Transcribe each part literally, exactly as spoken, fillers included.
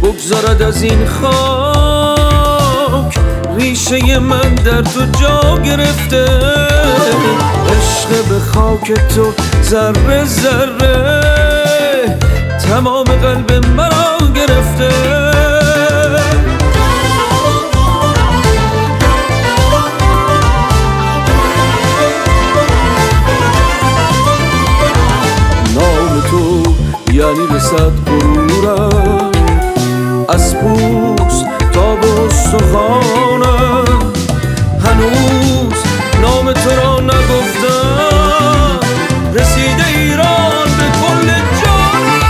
بگذارد از این خاک. ریشه من در تو جا گرفته، عشق به خاک تو ذره ذره تمام قلب مرا گرفته. نام تو یعنی رسد غرورم، از پوست تا به استخوانم. هنوز نام تو را نگفتم، رسیده ایران به کل جانم.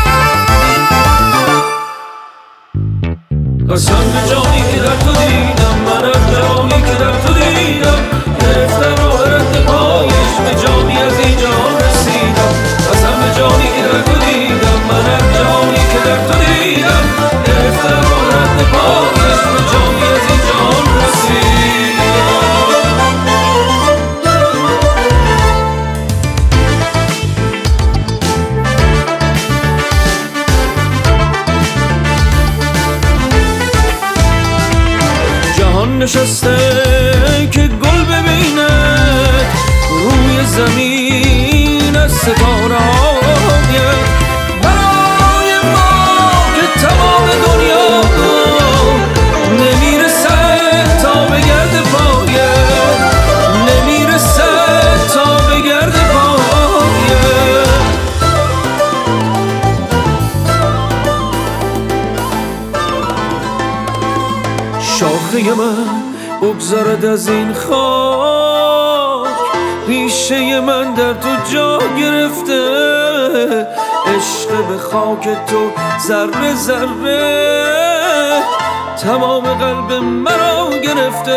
قسم به جانی که در تو دیدم، من از جانی که در تو دیدم، گرفتم راه رد پایش به جانی از این جهان رسیدم. قسم به جانی که در تو دیدم، من از جانی که در تو دیدم، گرفتم راه رد پایش به جانی از این جهان رسیدم. جهان نشسته که گل ببینه روی زمین از ستاره آید. برای ما که تمام دنیا نمیرسه تا به گرد پایه، نمیرسه تا به گرد پایه. شاخه من بگذارد از این خاک، ریشه من در تو جا گرفته، عشق به خاک تو ذره ذره تمام قلب مرا گرفته.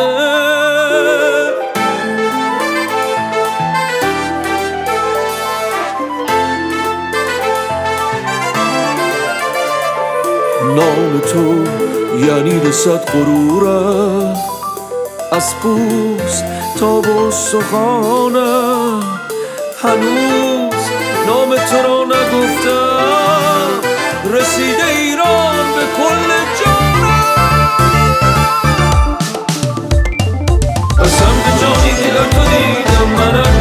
نام تو یعنی رسد غرورم، از پوست تا به استخوانم. هنوز نام تو را نگفتم، رسیده ایران به کل جانم. قسم به جانی که در تو دیدم، من